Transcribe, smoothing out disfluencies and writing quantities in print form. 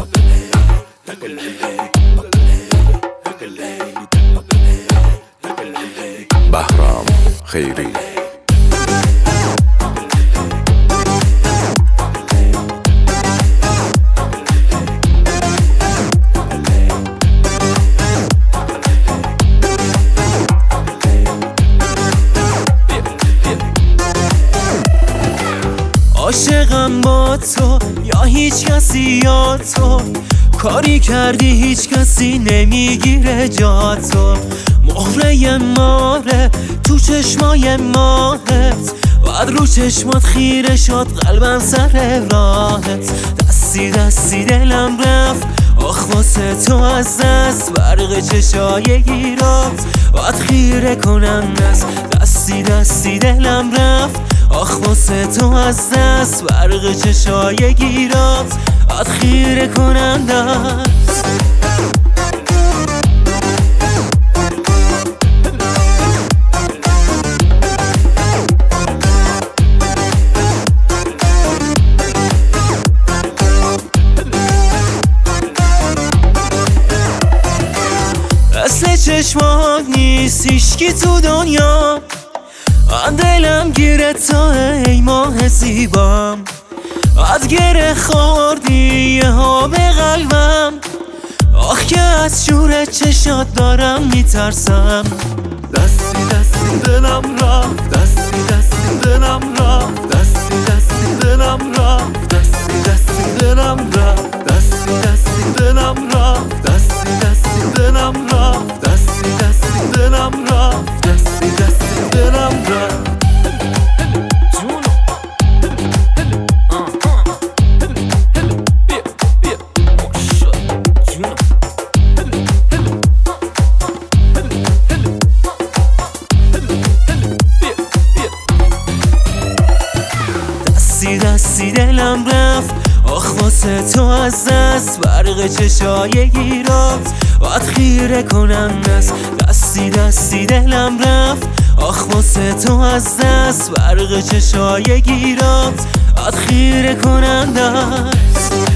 بهرام خیری. عاشقم با تو یا هیچ کسی یا تو، کاری کردی هیچ کسی نمیگیره جا تو. مهره ماره تو چشمای ماهت، بعد رو چشمات خیره شد قلبم سر راهت. دستی دستی دلم رفت آخ واسه تو از دست، برق چشای گیرات باید خیره کنند است. دستی دستی دلم رفت آخ واسه تو از دست، برق چشای گیرات باید خیره کنند است. مثل چشمات نیست هیچکی تو دنیا، من دلم گیره تا ای ماه زیبام. از گره خوردی یه ها به قلبم، آخ که از شور چشات دارم میترسم. دستی دستی دلم رفت، دستی دستی دلم رفت، دستی دستی دلم رفت، دستی دستی دلم رفت، دستی دستی دلم رفت، دستی دستی دلم رفت، دستی دستی دلم رفت، دستی دستی دلم رفت. دستی دستی دلم رفت آخ واسه تو از دست، برق چشای گیرات باید خیره کنند است. دستی دستی دلم رفت آخ واسه تو از دست، برق چشای گیرات باید خیره کنند است.